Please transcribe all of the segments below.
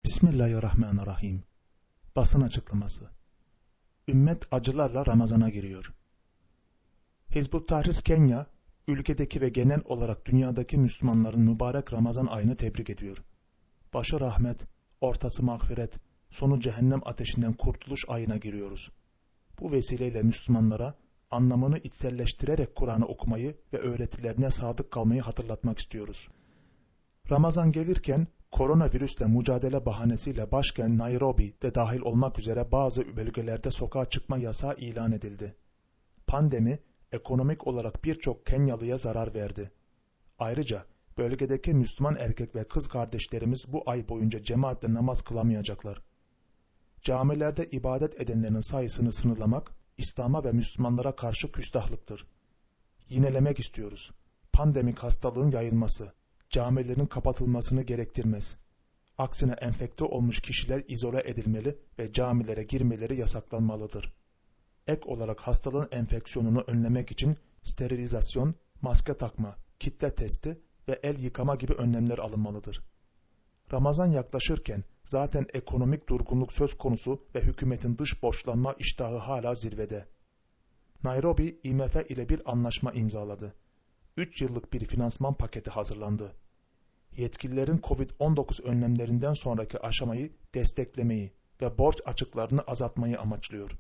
Bismillahirrahmanirrahim. Basın açıklaması. Ümmet acılarla Ramazan'a giriyor. Hizbut Tahrir Kenya, ülkedeki ve genel olarak dünyadaki Müslümanların mübarek Ramazan ayını tebrik ediyor. Başı rahmet, ortası mağfiret, sonu cehennem ateşinden kurtuluş ayına giriyoruz. Bu vesileyle Müslümanlara anlamını içselleştirerek Kur'an'ı okumayı ve öğretilerine sadık kalmayı hatırlatmak istiyoruz. Ramazan gelirken koronavirüsle mücadele bahanesiyle başkent Nairobi'de dahil olmak üzere bazı bölgelerde sokağa çıkma yasağı ilan edildi. Pandemi ekonomik olarak birçok Kenyalıya zarar verdi. Ayrıca bölgedeki Müslüman erkek ve kız kardeşlerimiz bu ay boyunca cemaatle namaz kılamayacaklar. Camilerde ibadet edenlerin sayısını sınırlamak İslam'a ve Müslümanlara karşı küstahlıktır. Yinelemek istiyoruz. Pandemik hastalığın yayılması camilerin kapatılmasını gerektirmez. Aksine enfekte olmuş kişiler izole edilmeli ve camilere girmeleri yasaklanmalıdır. Ek olarak hastalığın enfeksiyonunu önlemek için sterilizasyon, maske takma, kitle testi ve el yıkama gibi önlemler alınmalıdır. Ramazan yaklaşırken zaten ekonomik durgunluk söz konusu ve hükümetin dış borçlanma iştahı hala zirvede. Nairobi, IMF ile bir anlaşma imzaladı. 3 yıllık bir finansman paketi hazırlandı. Yetkililerin Covid-19 önlemlerinden sonraki aşamayı desteklemeyi ve borç açıklarını azaltmayı amaçlıyor.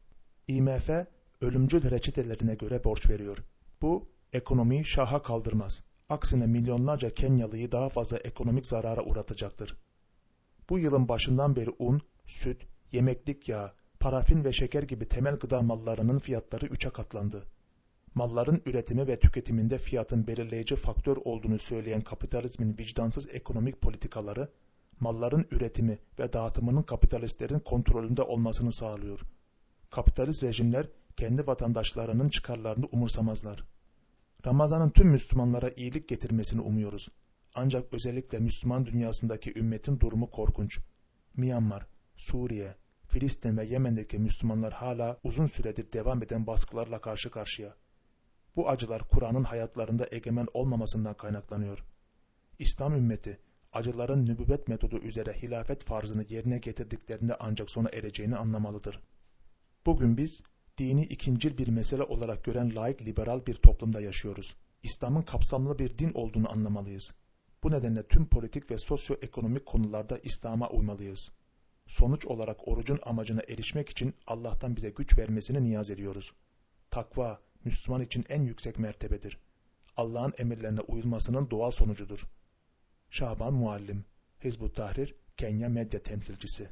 IMF, ölümcül reçetelerine göre borç veriyor. Bu, ekonomiyi şaha kaldırmaz. Aksine milyonlarca Kenyalıyı daha fazla ekonomik zarara uğratacaktır. Bu yılın başından beri un, süt, yemeklik yağı, parafin ve şeker gibi temel gıda mallarının fiyatları 3'e katlandı. Malların üretimi ve tüketiminde fiyatın belirleyici faktör olduğunu söyleyen kapitalizmin vicdansız ekonomik politikaları, malların üretimi ve dağıtımının kapitalistlerin kontrolünde olmasını sağlıyor. Kapitalist rejimler kendi vatandaşlarının çıkarlarını umursamazlar. Ramazan'ın tüm Müslümanlara iyilik getirmesini umuyoruz. Ancak özellikle Müslüman dünyasındaki ümmetin durumu korkunç. Myanmar, Suriye, Filistin ve Yemen'deki Müslümanlar hala uzun süredir devam eden baskılarla karşı karşıya. Bu acılar Kur'an'ın hayatlarında egemen olmamasından kaynaklanıyor. İslam ümmeti, acıların nübüvvet metodu üzere hilafet farzını yerine getirdiklerinde ancak sona ereceğini anlamalıdır. Bugün biz, dini ikincil bir mesele olarak gören laik liberal bir toplumda yaşıyoruz. İslam'ın kapsamlı bir din olduğunu anlamalıyız. Bu nedenle tüm politik ve sosyoekonomik konularda İslam'a uymalıyız. Sonuç olarak orucun amacına erişmek için Allah'tan bize güç vermesini niyaz ediyoruz. Takva, Müslüman için en yüksek mertebedir. Allah'ın emirlerine uyulmasının doğal sonucudur. Şaban Muallim, Hizbut Tahrir, Kenya medya temsilcisi.